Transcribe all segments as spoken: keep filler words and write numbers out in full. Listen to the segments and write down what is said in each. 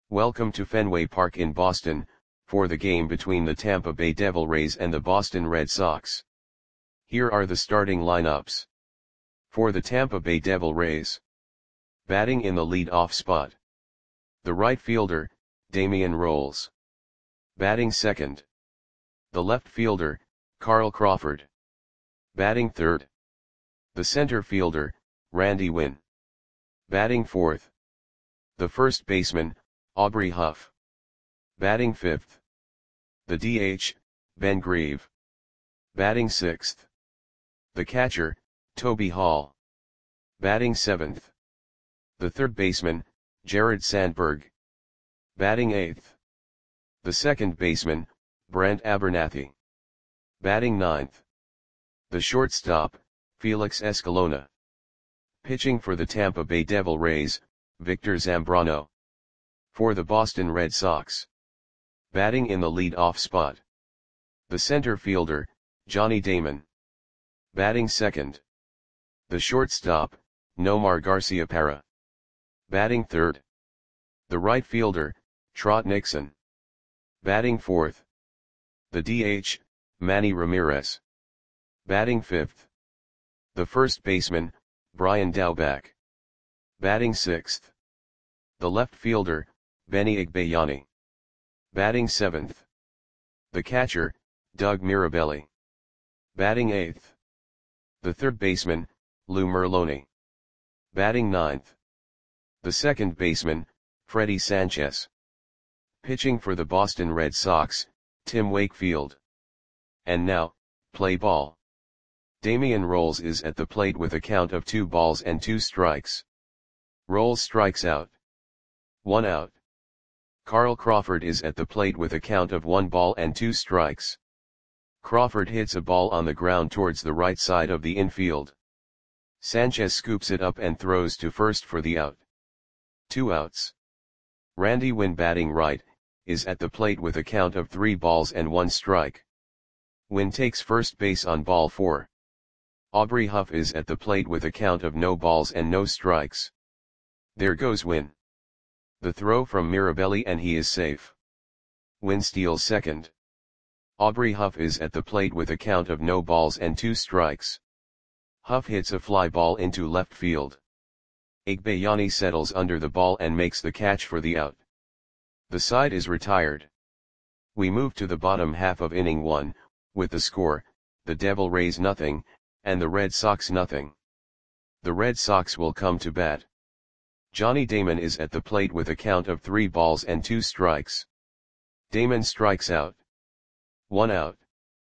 Welcome to Fenway Park in Boston, for the game between the Tampa Bay Devil Rays and the Boston Red Sox. Here are the starting lineups. For the Tampa Bay Devil Rays. Batting in the lead-off spot. The right fielder, Damian Rolls. Batting second. The left fielder, Carl Crawford. Batting third. The center fielder, Randy Winn. Batting fourth. The first baseman, Aubrey Huff. Batting fifth. The D H, Ben Grieve. Batting sixth. The catcher, Toby Hall. Batting seventh. The third baseman, Jared Sandberg. Batting eighth. The second baseman, Brent Abernathy. Batting ninth. The shortstop, Felix Escalona. Pitching for the Tampa Bay Devil Rays, Victor Zambrano. For the Boston Red Sox. Batting in the lead-off spot. The center fielder, Johnny Damon. Batting second. The shortstop, Nomar Garciaparra. Batting third. The right fielder, Trot Nixon. Batting fourth. The D H, Manny Ramirez. Batting fifth. The first baseman, Brian Daubach. Batting sixth. The left fielder, Benny Igbayani. Batting seventh. The catcher, Doug Mirabelli. Batting eighth. The third baseman, Lou Merloni. Batting ninth. The second baseman, Freddie Sanchez. Pitching for the Boston Red Sox, Tim Wakefield. And now, play ball. Damian Rolls is at the plate with a count of two balls and two strikes. Rolls strikes out. One out. Carl Crawford is at the plate with a count of one ball and two strikes. Crawford hits a ball on the ground towards the right side of the infield. Sanchez scoops it up and throws to first for the out. Two outs. Randy Winn, batting right, is at the plate with a count of three balls and one strike. Winn takes first base on ball four. Aubrey Huff is at the plate with a count of no balls and no strikes. There goes Winn. The throw from Mirabelli and he is safe. Winn steals second. Aubrey Huff is at the plate with a count of no balls and two strikes. Huff hits a fly ball into left field. Igbayani settles under the ball and makes the catch for the out. The side is retired. We move to the bottom half of inning one, with the score, the Devil Rays nothing, and the Red Sox nothing. The Red Sox will come to bat. Johnny Damon is at the plate with a count of three balls and two strikes. Damon strikes out. One out.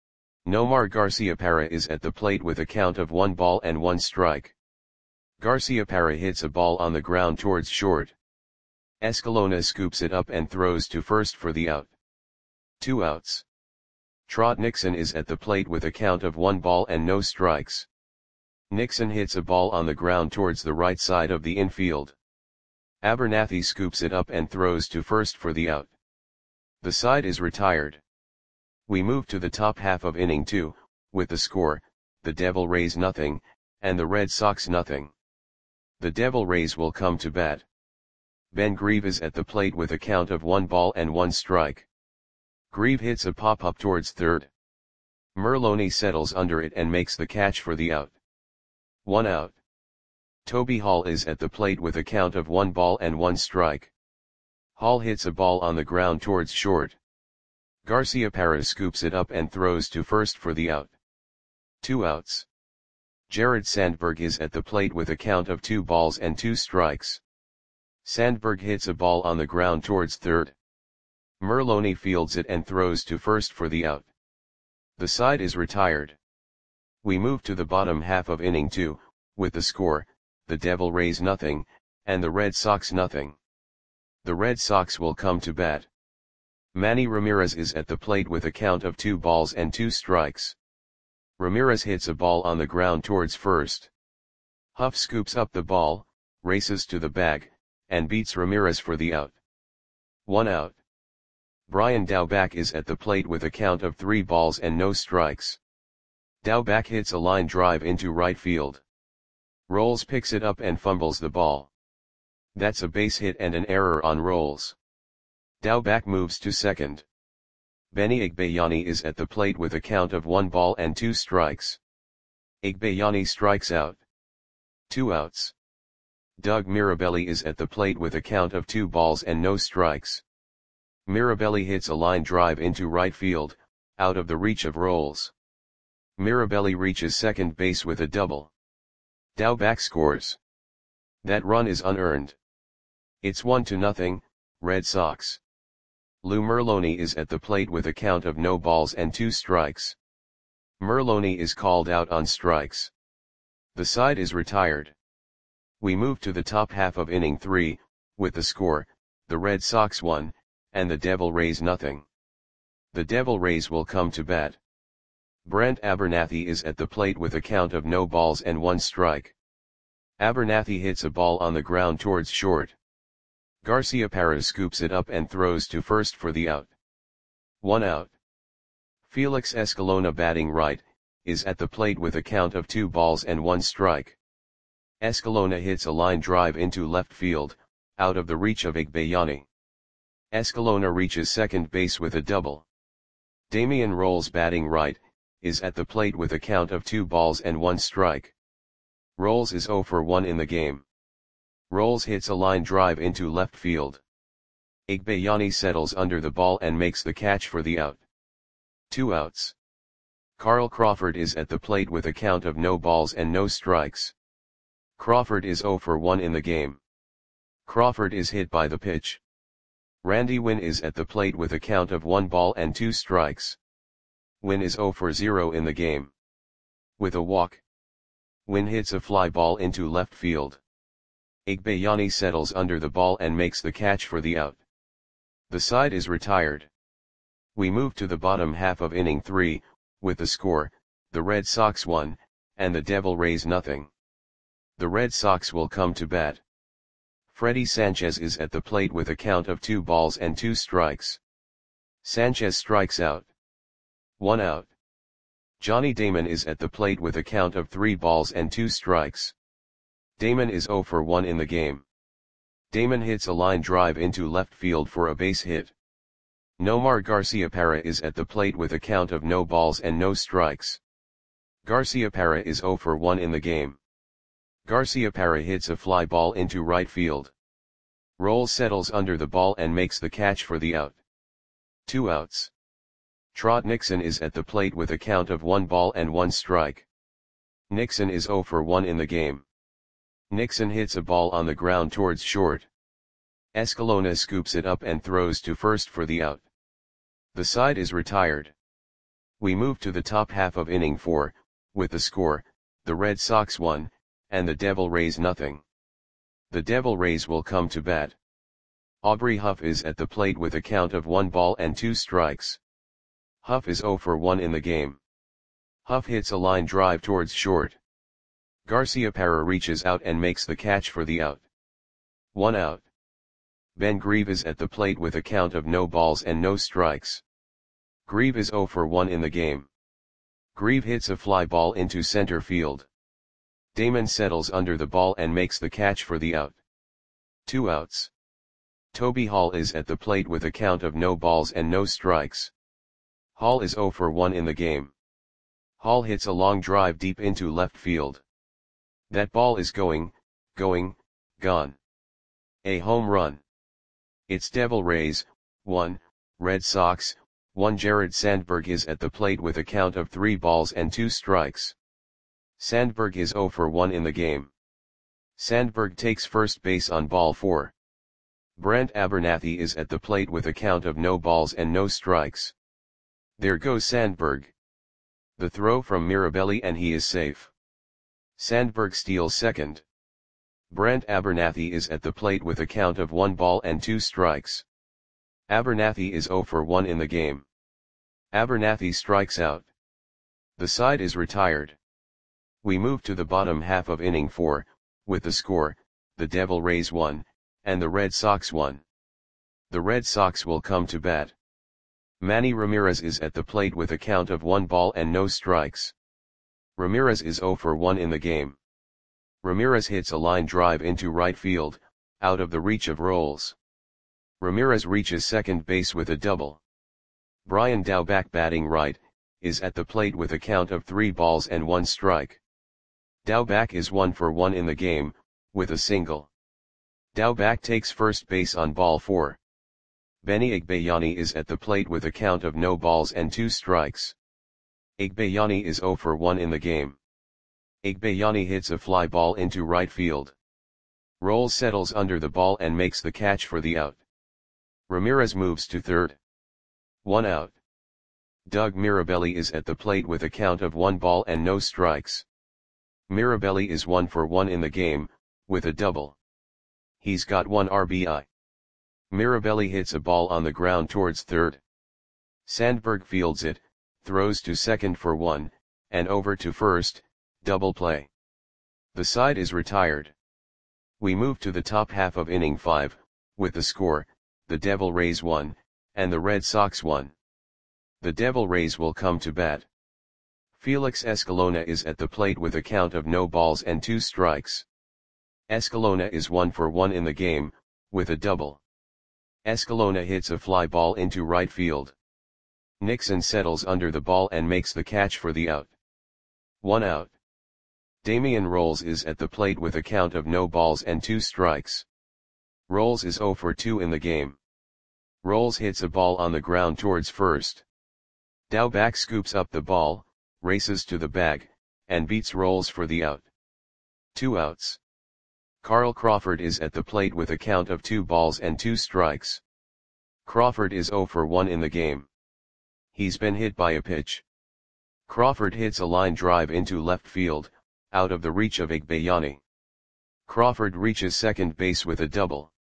Nomar Garciaparra is at the plate with a count of one ball and one strike. Garciaparra hits a ball on the ground towards short. Escalona scoops it up and throws to first for the out. Two outs. Trot Nixon is at the plate with a count of one ball and no strikes. Nixon hits a ball on the ground towards the right side of the infield. Abernathy scoops it up and throws to first for the out. The side is retired. We move to the top half of inning two, with the score, the Devil Rays nothing, and the Red Sox nothing. The Devil Rays will come to bat. Ben Grieve is at the plate with a count of one ball and one strike. Grieve hits a pop-up towards third. Merloni settles under it and makes the catch for the out. One out. Toby Hall is at the plate with a count of one ball and one strike. Hall hits a ball on the ground towards short. Garciaparra scoops it up and throws to first for the out. Two outs. Jared Sandberg is at the plate with a count of two balls and two strikes. Sandberg hits a ball on the ground towards third. Merloni fields it and throws to first for the out. The side is retired. We move to the bottom half of inning two, with the score, the Devil Rays nothing, and the Red Sox nothing. The Red Sox will come to bat. Manny Ramirez is at the plate with a count of two balls and two strikes. Ramirez hits a ball on the ground towards first. Huff scoops up the ball, races to the bag, and beats Ramirez for the out. One out. Brian Daubach is at the plate with a count of three balls and no strikes. Daubach hits a line drive into right field. Rolls picks it up and fumbles the ball. That's a base hit and an error on Rolls. Daubach moves to second. Benny Igbayani is at the plate with a count of one ball and two strikes. Igbayani strikes out. Two outs. Doug Mirabelli is at the plate with a count of two balls and no strikes. Mirabelli hits a line drive into right field, out of the reach of Rolls. Mirabelli reaches second base with a double. Daubach scores. That run is unearned. It's one to nothing, Red Sox. Lou Merloni is at the plate with a count of no balls and two strikes. Merloni is called out on strikes. The side is retired. We move to the top half of inning three, with the score, the Red Sox one, and the Devil Rays nothing. The Devil Rays will come to bat. Brent Abernathy is at the plate with a count of no balls and one strike. Abernathy hits a ball on the ground towards short. Garciaparra scoops it up and throws to first for the out. One out. Felix Escalona, batting right, is at the plate with a count of two balls and one strike. Escalona hits a line drive into left field, out of the reach of Igbayani. Escalona reaches second base with a double. Damian Rolls, batting right, is at the plate with a count of two balls and one strike. Rolls is oh for one in the game. Rolls hits a line drive into left field. Igbayani settles under the ball and makes the catch for the out. Two outs. Carl Crawford is at the plate with a count of no balls and no strikes. Crawford is oh for one in the game. Crawford is hit by the pitch. Randy Winn is at the plate with a count of one ball and two strikes. Winn is oh for zero in the game. With a walk, Winn hits a fly ball into left field. Igbayani settles under the ball and makes the catch for the out. The side is retired. We move to the bottom half of inning three, with the score, the Red Sox one, and the Devil Rays nothing. The Red Sox will come to bat. Freddie Sanchez is at the plate with a count of two balls and two strikes. Sanchez strikes out. One out. Johnny Damon is at the plate with a count of three balls and two strikes. Damon is oh for one in the game. Damon hits a line drive into left field for a base hit. Nomar Garciaparra is at the plate with a count of no balls and no strikes. Garciaparra is oh for one in the game. Garciaparra hits a fly ball into right field. Rolls settles under the ball and makes the catch for the out. Two outs. Trot Nixon is at the plate with a count of one ball and one strike. Nixon is oh for one in the game. Nixon hits a ball on the ground towards short. Escalona scoops it up and throws to first for the out. The side is retired. We move to the top half of inning four, with the score, the Red Sox one, and the Devil Rays nothing. The Devil Rays will come to bat. Aubrey Huff is at the plate with a count of one ball and two strikes. Huff is oh for one in the game. Huff hits a line drive towards short. Garciaparra reaches out and makes the catch for the out. One out. Ben Grieve is at the plate with a count of no balls and no strikes. Grieve is oh for one in the game. Grieve hits a fly ball into center field. Damon settles under the ball and makes the catch for the out. Two outs. Toby Hall is at the plate with a count of no balls and no strikes. Hall is oh for one in the game. Hall hits a long drive deep into left field. That ball is going, going, gone. A home run. It's Devil Rays, one, Red Sox, one. Jared Sandberg is at the plate with a count of three balls and two strikes. Sandberg is oh for one in the game. Sandberg takes first base on ball four. Brent Abernathy is at the plate with a count of no balls and no strikes. There goes Sandberg. The throw from Mirabelli and he is safe. Sandberg steals second. Brent Abernathy is at the plate with a count of one ball and two strikes. Abernathy is oh for one in the game. Abernathy strikes out. The side is retired. We move to the bottom half of inning four, with the score, the Devil Rays one, and the Red Sox one. The Red Sox will come to bat. Manny Ramirez is at the plate with a count of one ball and no strikes. Ramirez is oh for one in the game. Ramirez hits a line drive into right field, out of the reach of Rolls. Ramirez reaches second base with a double. Brian Daubach, batting right, is at the plate with a count of three balls and one strike. Daubach is one for one in the game, with a single. Daubach takes first base on ball four. Benny Igbayani is at the plate with a count of no balls and two strikes. Igbayani is zero for one in the game. Igbayani hits a fly ball into right field. Rolls settles under the ball and makes the catch for the out. Ramirez moves to third. One out. Doug Mirabelli is at the plate with a count of one ball and no strikes. Mirabelli is one for one in the game, with a double. He's got one R B I. Mirabelli hits a ball on the ground towards third. Sandberg fields it, throws to second for one, and over to first, double play. The side is retired. We move to the top half of inning five, with the score, the Devil Rays one, and the Red Sox one. The Devil Rays will come to bat. Felix Escalona is at the plate with a count of no balls and two strikes. Escalona is one for one in the game, with a double. Escalona hits a fly ball into right field. Nixon settles under the ball and makes the catch for the out. One out. Damian Rolls is at the plate with a count of no balls and two strikes. Rolls is zero for two in the game. Rolls hits a ball on the ground towards first. Daubach scoops up the ball, races to the bag, and beats Rolls for the out. Two outs. Carl Crawford is at the plate with a count of two balls and two strikes. Crawford is zero for one in the game. He's been hit by a pitch. Crawford hits a line drive into left field, out of the reach of Igbayani. Crawford reaches second base with a double.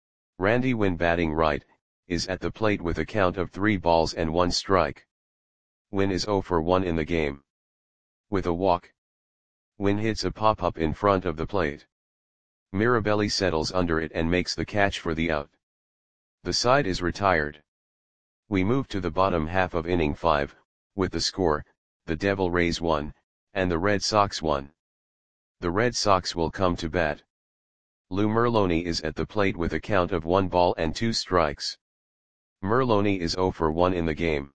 Randy Winn, batting right, is at the plate with a count of three balls and one strike. Winn is zero for one in the game. With a walk. Winn hits a pop-up in front of the plate. Mirabelli settles under it and makes the catch for the out. The side is retired. We move to the bottom half of inning five, with the score, the Devil Rays one, and the Red Sox one. The Red Sox will come to bat. Lou Merloni is at the plate with a count of one ball and two strikes. Merloni is zero for one in the game.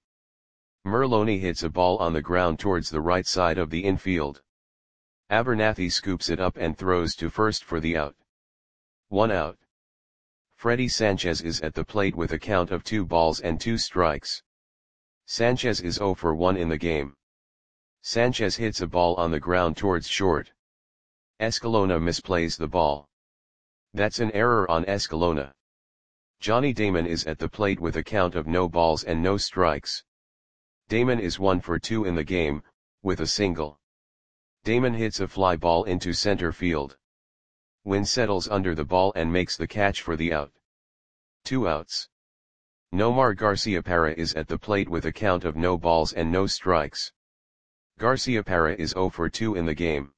Merloni hits a ball on the ground towards the right side of the infield. Abernathy scoops it up and throws to first for the out. One out. Freddie Sanchez is at the plate with a count of two balls and two strikes. Sanchez is zero for one in the game. Sanchez hits a ball on the ground towards short. Escalona misplays the ball. That's an error on Escalona. Johnny Damon is at the plate with a count of no balls and no strikes. Damon is one for two in the game, with a single. Damon hits a fly ball into center field. Winn settles under the ball and makes the catch for the out. Two outs. Nomar Garciaparra is at the plate with a count of no balls and no strikes. Garciaparra is zero for two in the game.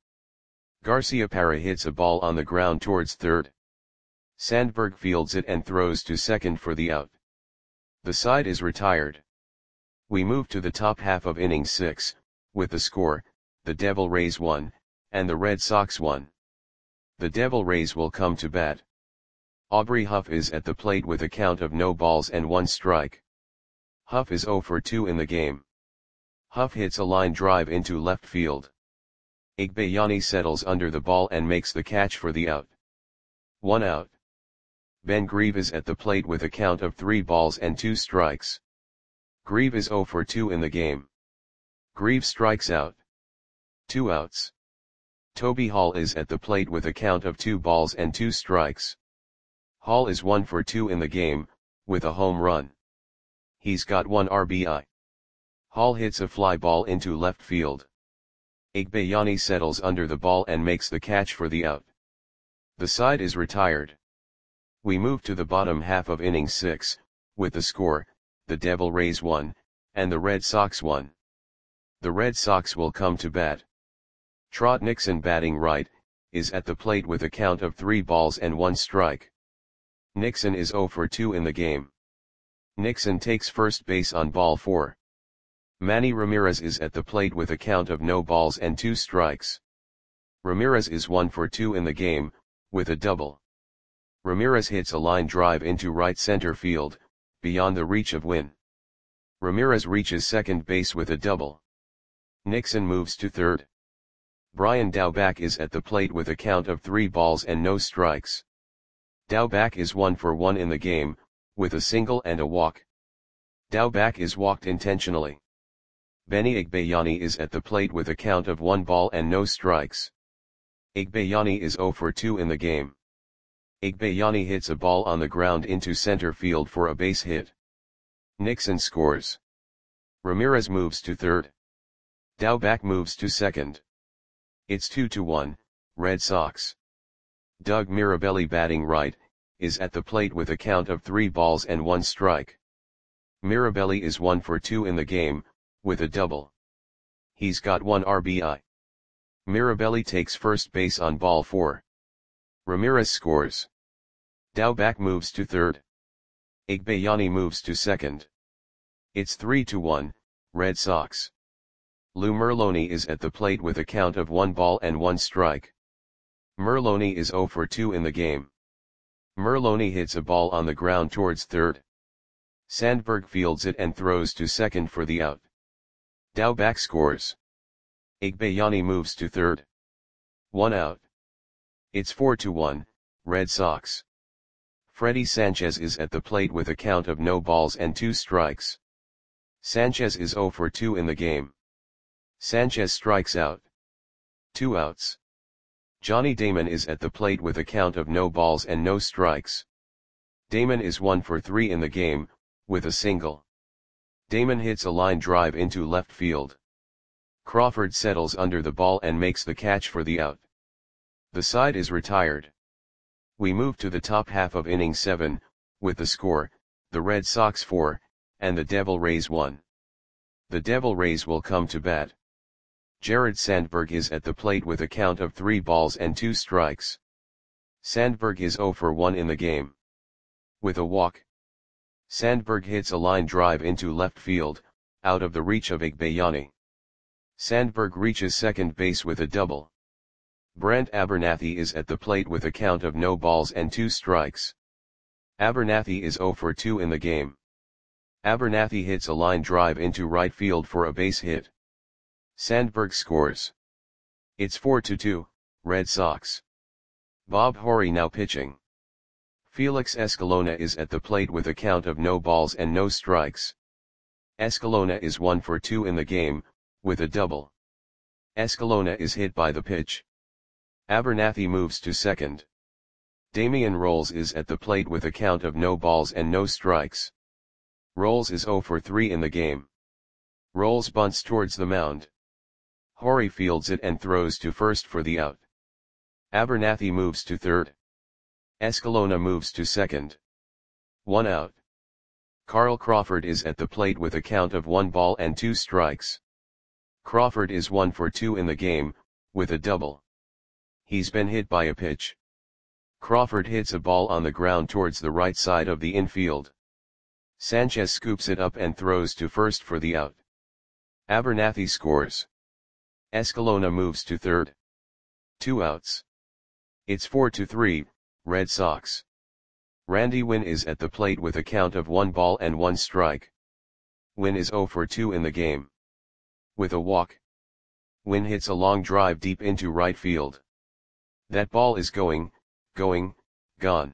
Garciaparra hits a ball on the ground towards third. Sandberg fields it and throws to second for the out. The side is retired. We move to the top half of inning six, with the score, the Devil Rays one, and the Red Sox one. The Devil Rays will come to bat. Aubrey Huff is at the plate with a count of no balls and one strike. Huff is zero for two in the game. Huff hits a line drive into left field. Igbayani settles under the ball and makes the catch for the out. One out. Ben Grieve is at the plate with a count of three balls and two strikes. Grieve is zero for two in the game. Grieve strikes out. Two outs. Toby Hall is at the plate with a count of two balls and two strikes. Hall is one for two in the game, with a home run. He's got one R B I. Hall hits a fly ball into left field. Igbayani settles under the ball and makes the catch for the out. The side is retired. We move to the bottom half of inning six, with the score, the Devil Rays one, and the Red Sox one. The Red Sox will come to bat. Trot Nixon, batting right, is at the plate with a count of three balls and one strike. Nixon is zero for two in the game. Nixon takes first base on ball four. Manny Ramirez is at the plate with a count of no balls and two strikes. Ramirez is one for two in the game, with a double. Ramirez hits a line drive into right center field, beyond the reach of Wynn. Ramirez reaches second base with a double. Nixon moves to third. Brian Daubach is at the plate with a count of three balls and no strikes. Daubach is one for one in the game, with a single and a walk. Daubach is walked intentionally. Benny Igbayani is at the plate with a count of one ball and no strikes. Igbayani is zero for two in the game. Igbayani hits a ball on the ground into center field for a base hit. Nixon scores. Ramirez moves to third. Daubach moves to second. It's two to one, Red Sox. Doug Mirabelli, batting right, is at the plate with a count of three balls and one strike. Mirabelli is one for two in the game, with a double. He's got one R B I. Mirabelli takes first base on ball four. Ramirez scores. Daubach moves to third. Igbayani moves to second. It's three to one, Red Sox. Lou Merloni is at the plate with a count of one ball and one strike. Merloni is zero for two in the game. Merloni hits a ball on the ground towards third. Sandberg fields it and throws to second for the out. Daubach scores. Igbayani moves to third. One out. It's four to one, Red Sox. Freddy Sanchez is at the plate with a count of no balls and two strikes. Sanchez is zero for two in the game. Sanchez strikes out. Two outs. Johnny Damon is at the plate with a count of no balls and no strikes. Damon is one for three in the game, with a single. Damon hits a line drive into left field. Crawford settles under the ball and makes the catch for the out. The side is retired. We move to the top half of inning seven, with the score, the Red Sox four, and the Devil Rays one. The Devil Rays will come to bat. Jared Sandberg is at the plate with a count of three balls and two strikes. Sandberg is zero for one in the game. With a walk. Sandberg hits a line drive into left field, out of the reach of Igbayani. Sandberg reaches second base with a double. Brent Abernathy is at the plate with a count of no balls and two strikes. Abernathy is zero for two in the game. Abernathy hits a line drive into right field for a base hit. Sandberg scores. It's four to two, Red Sox. Bob Horry now pitching. Felix Escalona is at the plate with a count of no balls and no strikes. Escalona is one for two in the game, with a double. Escalona is hit by the pitch. Abernathy moves to second. Damian Rolls is at the plate with a count of no balls and no strikes. Rolls is zero for three in the game. Rolls bunts towards the mound. Horry fields it and throws to first for the out. Abernathy moves to third. Escalona moves to second. One out. Carl Crawford is at the plate with a count of one ball and two strikes. Crawford is one for two in the game, with a double. He's been hit by a pitch. Crawford hits a ball on the ground towards the right side of the infield. Sanchez scoops it up and throws to first for the out. Abernathy scores. Escalona moves to third. Two outs. It's four to three, Red Sox. Randy Wynn is at the plate with a count of one ball and one strike. Wynn is zero for two in the game. With a walk. Wynn hits a long drive deep into right field. That ball is going, going, gone.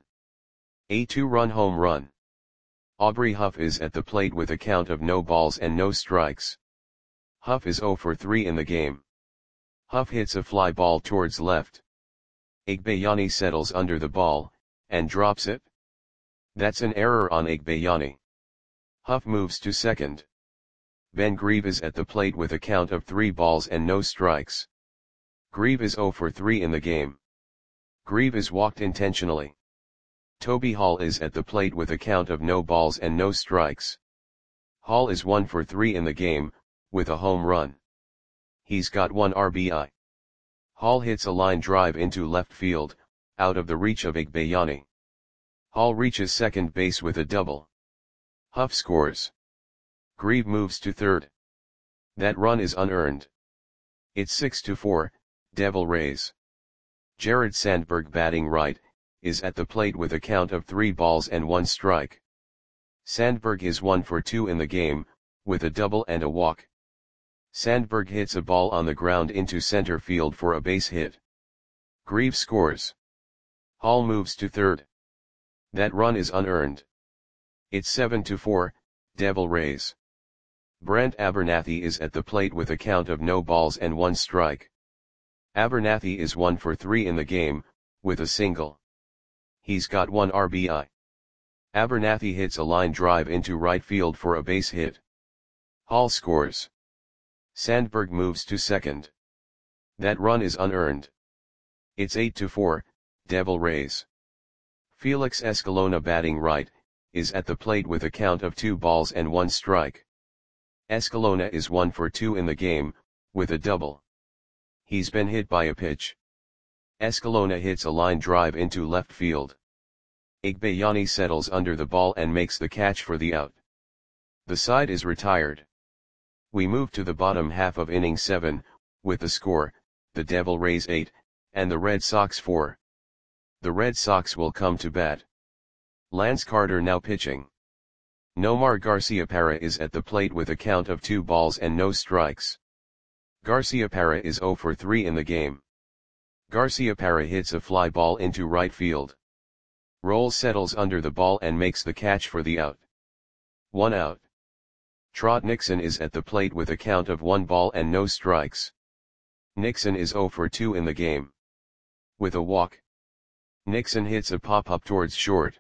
A two-run home run. Aubrey Huff is at the plate with a count of no balls and no strikes. Huff is zero for three in the game. Huff hits a fly ball towards left. Igbayani settles under the ball, and drops it. That's an error on Igbayani. Huff moves to second. Ben Grieve is at the plate with a count of three balls and no strikes. Grieve is zero for three in the game. Grieve is walked intentionally. Toby Hall is at the plate with a count of no balls and no strikes. Hall is one for three in the game, with a home run. He's got one R B I. Hall hits a line drive into left field, out of the reach of Igbayani. Hall reaches second base with a double. Huff scores. Grieve moves to third. That run is unearned. It's six to four, Devil Rays. Jared Sandberg batting right, is at the plate with a count of three balls and one strike. Sandberg is one for two in the game, with a double and a walk. Sandberg hits a ball on the ground into center field for a base hit. Grieve scores. Hall moves to third. That run is unearned. It's seven to four, Devil Rays. Brent Abernathy is at the plate with a count of no balls and one strike. Abernathy is one for three in the game, with a single. He's got one R B I. Abernathy hits a line drive into right field for a base hit. Hall scores. Sandberg moves to second. That run is unearned. It's eight to four, Devil Rays. Felix Escalona, batting right, is at the plate with a count of two balls and one strike. Escalona is one for two in the game, with a double. He's been hit by a pitch. Escalona hits a line drive into left field. Igbayani settles under the ball and makes the catch for the out. The side is retired. We move to the bottom half of inning seven, with the score, the Devil Rays eight, and the Red Sox four. The Red Sox will come to bat. Lance Carter now pitching. Nomar Garciaparra is at the plate with a count of two balls and no strikes. Garciaparra is zero for three in the game. Garciaparra hits a fly ball into right field. Rolls settles under the ball and makes the catch for the out. One out. Trot Nixon is at the plate with a count of one ball and no strikes. Nixon is zero for two in the game. With a walk. Nixon hits a pop-up towards short.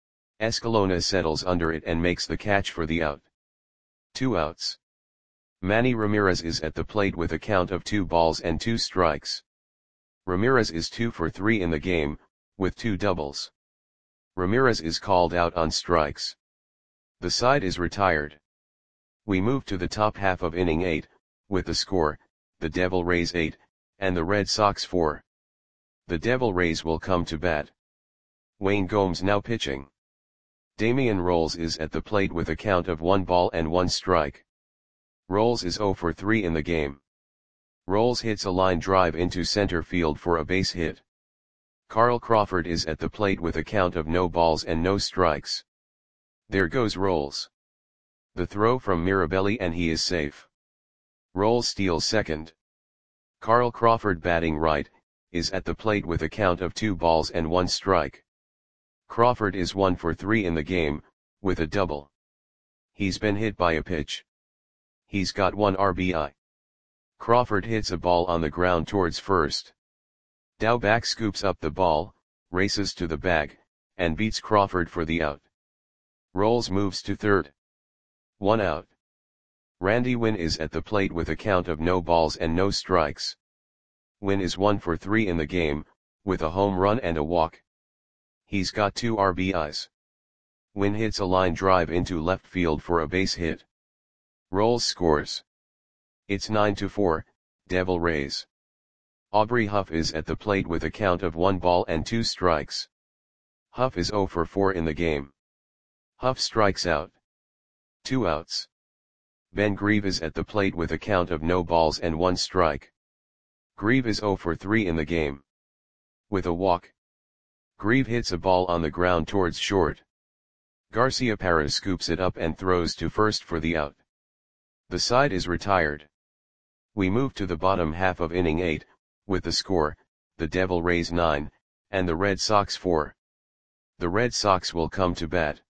Escalona settles under it and makes the catch for the out. Two outs. Manny Ramirez is at the plate with a count of two balls and two strikes. Ramirez is two for three in the game, with two doubles. Ramirez is called out on strikes. The side is retired. We move to the top half of inning eight, with the score, the Devil Rays eight, and the Red Sox four. The Devil Rays will come to bat. Wayne Gomes now pitching. Damian Rolls is at the plate with a count of one ball and one strike. Rolls is zero for three in the game. Rolls hits a line drive into center field for a base hit. Carl Crawford is at the plate with a count of no balls and no strikes. There goes Rolls. The throw from Mirabelli and he is safe. Rolls steals second. Carl Crawford, batting right, is at the plate with a count of two balls and one strike. Crawford is one for three in the game, with a double. He's been hit by a pitch. He's got one R B I. Crawford hits a ball on the ground towards first. Daubach scoops up the ball, races to the bag, and beats Crawford for the out. Rolls moves to third. One out. Randy Winn is at the plate with a count of no balls and no strikes. Winn is one for three in the game, with a home run and a walk. He's got two R B Is. Winn hits a line drive into left field for a base hit. Rolls scores. It's nine to four, Devil Rays. Aubrey Huff is at the plate with a count of one ball and two strikes. Huff is zero for four in the game. Huff strikes out. Two outs. Ben Grieve is at the plate with a count of no balls and one strike. Grieve is zero for three in the game. With a walk. Grieve hits a ball on the ground towards short. Garciaparra scoops it up and throws to first for the out. The side is retired. We move to the bottom half of inning eight, with the score, the Devil Rays nine, and the Red Sox four. The Red Sox will come to bat.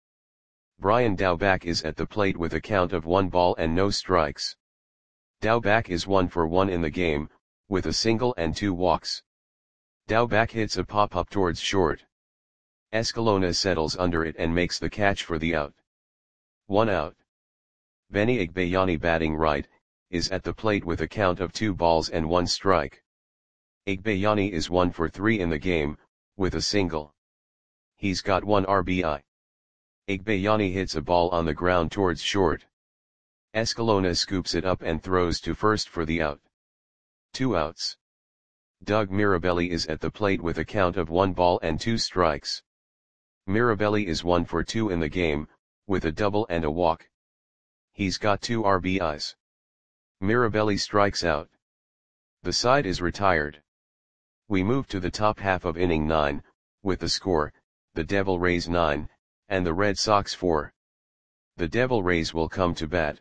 Brian Daubach is at the plate with a count of one ball and no strikes. Daubach is one for one in the game, with a single and two walks. Daubach hits a pop-up towards short. Escalona settles under it and makes the catch for the out. One out. Benny Igbayani, batting right, is at the plate with a count of two balls and one strike. Igbayani is one for three in the game, with a single. He's got one R B I. Igbayani hits a ball on the ground towards short. Escalona scoops it up and throws to first for the out. Two outs. Doug Mirabelli is at the plate with a count of one ball and two strikes. Mirabelli is one for two in the game, with a double and a walk. He's got two R B Is. Mirabelli strikes out. The side is retired. We move to the top half of inning nine, with the score, the Devil Rays nine, and the Red Sox four. The Devil Rays will come to bat.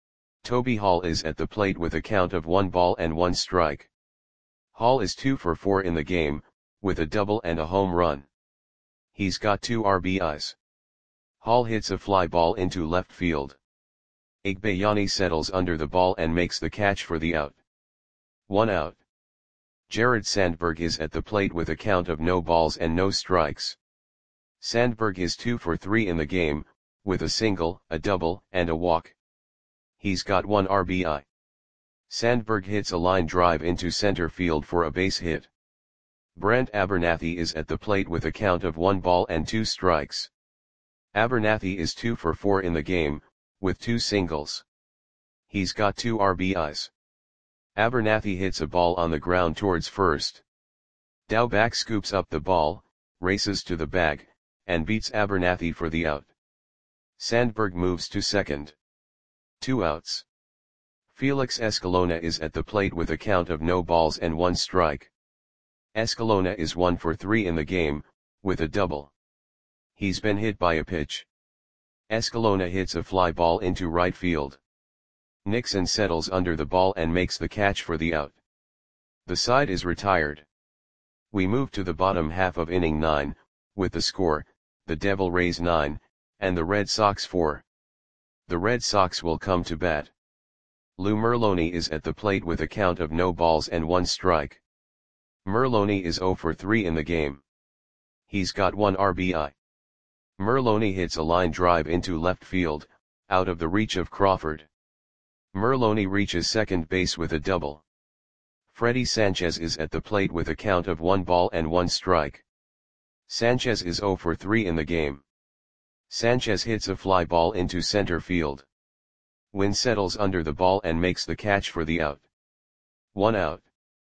Toby Hall is at the plate with a count of one ball and one strike. Hall is two for four in the game, with a double and a home run. He's got two R B Is. Hall hits a fly ball into left field. Igbayani settles under the ball and makes the catch for the out. One out. Jared Sandberg is at the plate with a count of no balls and no strikes. Sandberg is two for three in the game, with a single, a double, and a walk. He's got one R B I. Sandberg hits a line drive into center field for a base hit. Brent Abernathy is at the plate with a count of one ball and two strikes. Abernathy is two for four in the game, with two singles. He's got two R B Is. Abernathy hits a ball on the ground towards first. Daubach scoops up the ball, races to the bag, and beats Abernathy for the out. Sandberg moves to second. Two outs. Felix Escalona is at the plate with a count of no balls and one strike. Escalona is one for three in the game, with a double. He's been hit by a pitch. Escalona hits a fly ball into right field. Nixon settles under the ball and makes the catch for the out. The side is retired. We move to the bottom half of inning nine, with the score, the Devil Rays nine, and the Red Sox four. The Red Sox will come to bat. Lou Merloni is at the plate with a count of no balls and one strike. Merloni is zero for three in the game. He's got one R B I. Merloni hits a line drive into left field, out of the reach of Crawford. Merloni reaches second base with a double. Freddy Sanchez is at the plate with a count of one ball and one strike. Sanchez is zero for three in the game. Sanchez hits a fly ball into center field. Wynn settles under the ball and makes the catch for the out. One out.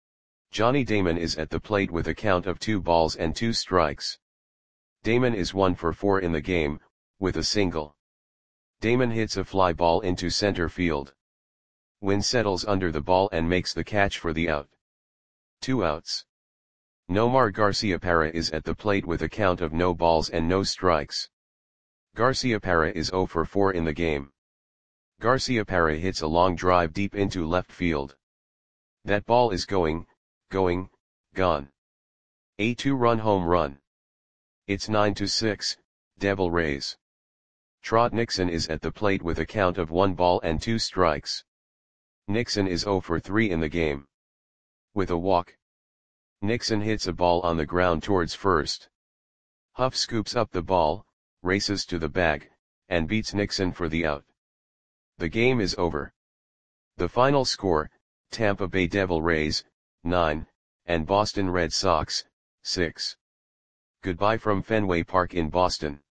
Johnny Damon is at the plate with a count of two balls and two strikes. Damon is one for four in the game, with a single. Damon hits a fly ball into center field. Wynn settles under the ball and makes the catch for the out. Two outs. Nomar Garciaparra is at the plate with a count of no balls and no strikes. Garciaparra is zero for four in the game. Garciaparra hits a long drive deep into left field. That ball is going, going, gone. A two-run home run. It's nine to six, Devil Rays. Trot Nixon is at the plate with a count of one ball and two strikes. Nixon is zero for three in the game. With a walk. Nixon hits a ball on the ground towards first. Huff scoops up the ball, races to the bag, and beats Nixon for the out. The game is over. The final score, Tampa Bay Devil Rays, nine, and Boston Red Sox, six. Goodbye from Fenway Park in Boston.